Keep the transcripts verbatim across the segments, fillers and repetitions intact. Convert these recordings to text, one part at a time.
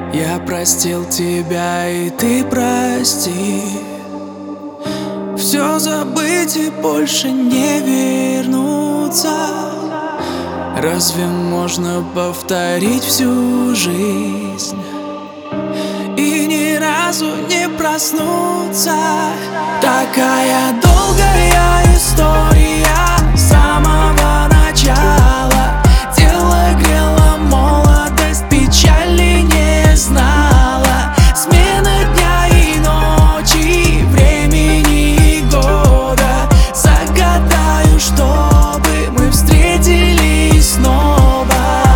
Я простил тебя, и ты прости. Все забыть и больше не вернуться. Разве можно повторить всю жизнь и ни разу не проснуться? Такая долгая история с самого начала. Тело грело, молодость печали не знала. Смены дня и ночи, времени и года. Загадаю, чтобы мы встретились снова.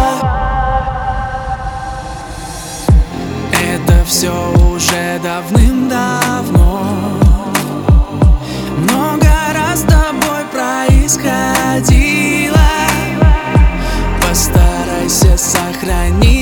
Это все уже давным-давно, много раз с тобой происходило. Постарайся сохранить